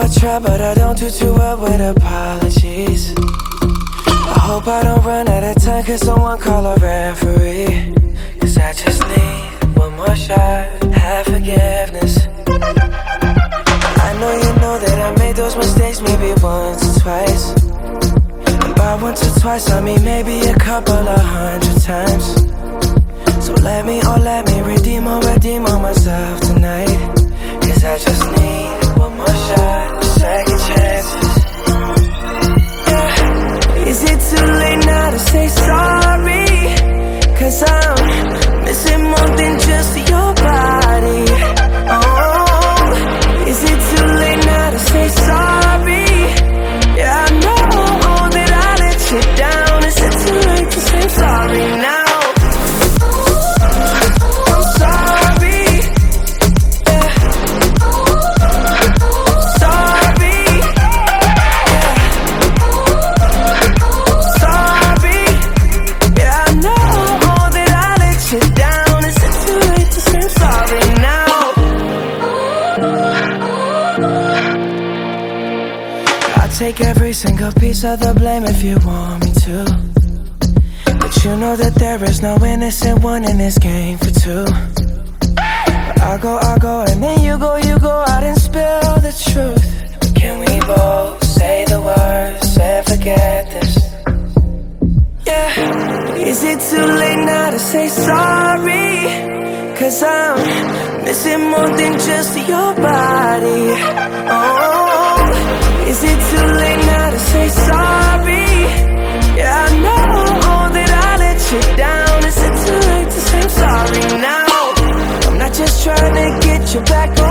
I try, but I don't do too well with apologies. I hope I don't run out of time, cause someone call a referee. Cause I just need one more shot, have forgiveness. I know you know that I made those mistakes maybe once or twice. And by once or twice I mean maybe a couple of 100 times. So let me redeem on myself tonight. Cause I just need one more shot, second chances. Yeah. Is it too late now to say sorry? Cause I'm missing more than just your body. Oh, is it too late now to say sorry? Yeah, I know that I let you down. Is it too late to say sorry now? Take every single piece of the blame if you want me to. But you know that there is no innocent one in this game for two. But I go, and then you go out and spill the truth. But can we both say the words and forget this? Yeah. Is it too late now to say sorry? Cause I'm missing more than just your body. Oh, is it too late now to say sorry? Yeah, I know that I let you down. Is it too late to say sorry now? I'm not just trying to get you back on